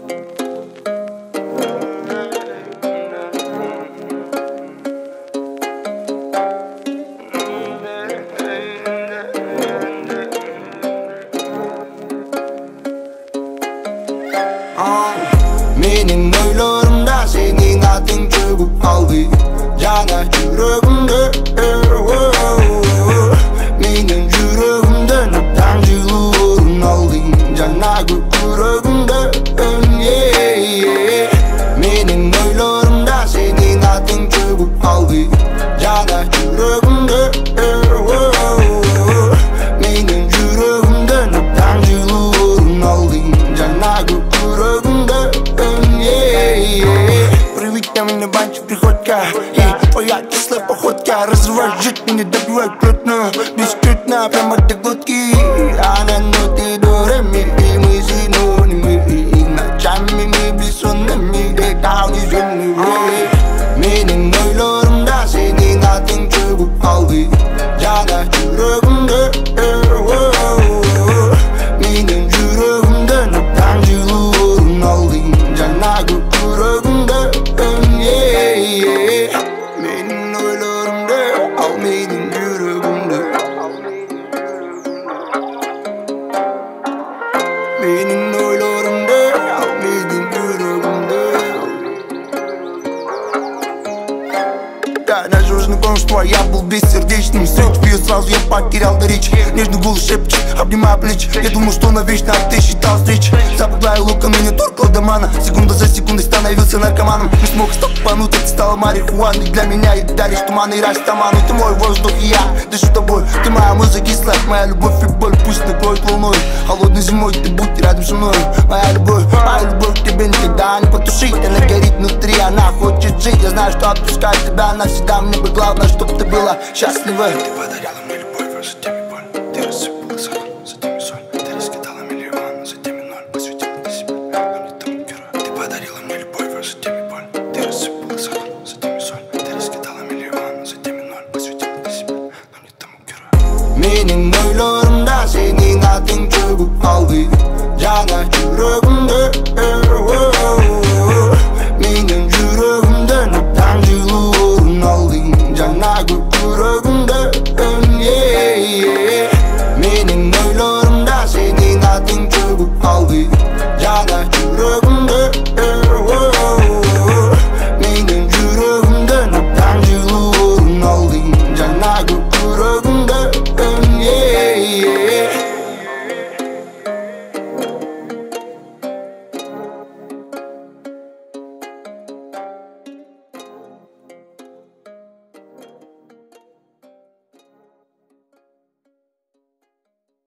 Mening oylarımda senin adın çöküp kaldı. Yana yüreğimde mening yüreğimde nöptancılığı orun aldın. Yana yüreğimde mening oylarımda senin adın çöküp kaldı. Yana yüreğimde mening yüreğimde nöptancılığı orun aldın. Yana yüreğimde приведя меня банчик приходька. И твоя кислая походка разрывает меня, добивает плотно, бескрытно, прямо до глотки. Она ноты до ре-ми, и мы синонимы. И ночами мы бессонными, где-то внизу. Mening oylarımda senin adın çöküp kaldı. Yana yüreğimde mening yüreğimde nöptancılığı orun aldın. Yana yüreğimde mening oylarımda, al mening yüreğimde. Mening oylarımda, al mening yüreğimde. Да, надежный конство, я был бессердечным. Встречу ее сразу, я потерял до речи. Нежный голос шепчет, обнимая плечи. Я думал, что навечно, а ты считал встречи. Запах твоя лука меня торкала до мана. Секунда за секундой становился наркоманом. Не смог стопануть, это стало марихуаной. Для меня и даришь туман и растаману. Ты мой воздух и я дышу тобой. Ты моя музыка и сладь, моя любовь и боль. Пусть накроет волной, холодной зимой ты будь рядом со мной. Моя любовь к тебе никогда не потушить. Она горит внутри, она хочет жить. Я знаю, что отпускать тебя навсегда. Мне бы главное, чтоб ты была счастлива.